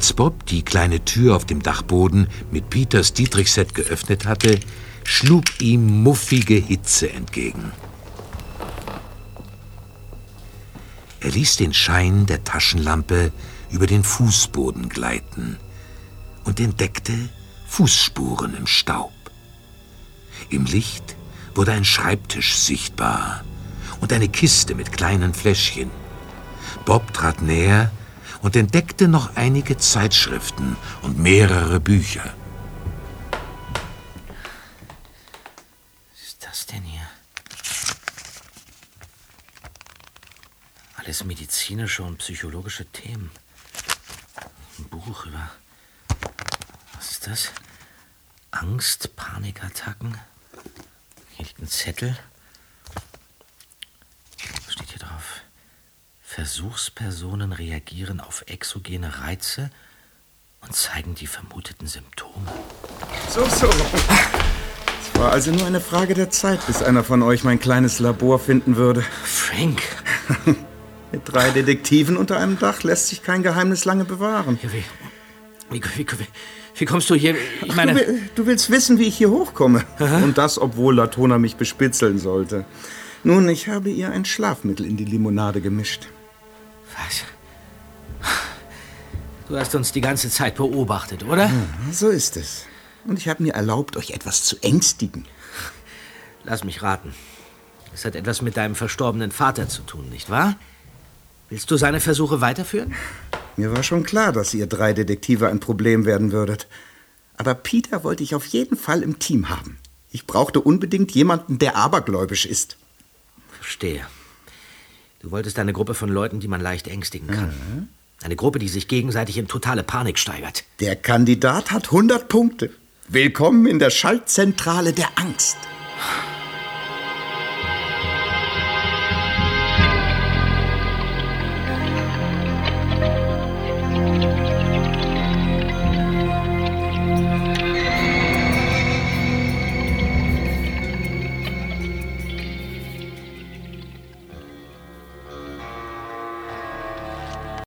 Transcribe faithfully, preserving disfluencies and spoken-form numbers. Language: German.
Als Bob die kleine Tür auf dem Dachboden mit Peters Dietrich-Set geöffnet hatte, schlug ihm muffige Hitze entgegen. Er ließ den Schein der Taschenlampe über den Fußboden gleiten und entdeckte Fußspuren im Staub. Im Licht wurde ein Schreibtisch sichtbar und eine Kiste mit kleinen Fläschchen. Bob trat näher und entdeckte noch einige Zeitschriften und mehrere Bücher. Was ist das denn hier? Alles medizinische und psychologische Themen. Ein Buch über... Was ist das? Angst, Panikattacken. Hier liegt ein Zettel. Was steht hier drauf? Versuchspersonen reagieren auf exogene Reize und zeigen die vermuteten Symptome. So, so. Es war also nur eine Frage der Zeit, bis einer von euch mein kleines Labor finden würde. Frank! Mit drei Detektiven unter einem Dach lässt sich kein Geheimnis lange bewahren. Ja, wie, wie, wie, wie, wie kommst du hier? Ich Ach, meine... du, du willst wissen, wie ich hier hochkomme. Aha. Und das, obwohl Latona mich bespitzeln sollte. Nun, ich habe ihr ein Schlafmittel in die Limonade gemischt. Was? Du hast uns die ganze Zeit beobachtet, oder? Ja, so ist es. Und ich habe mir erlaubt, euch etwas zu ängstigen. Lass mich raten. Es hat etwas mit deinem verstorbenen Vater zu tun, nicht wahr? Willst du seine Versuche weiterführen? Mir war schon klar, dass ihr drei Detektive ein Problem werden würdet. Aber Peter wollte ich auf jeden Fall im Team haben. Ich brauchte unbedingt jemanden, der abergläubisch ist. Verstehe. Du wolltest eine Gruppe von Leuten, die man leicht ängstigen kann. Mhm. Eine Gruppe, die sich gegenseitig in totale Panik steigert. Der Kandidat hat hundert Punkte. Willkommen in der Schaltzentrale der Angst.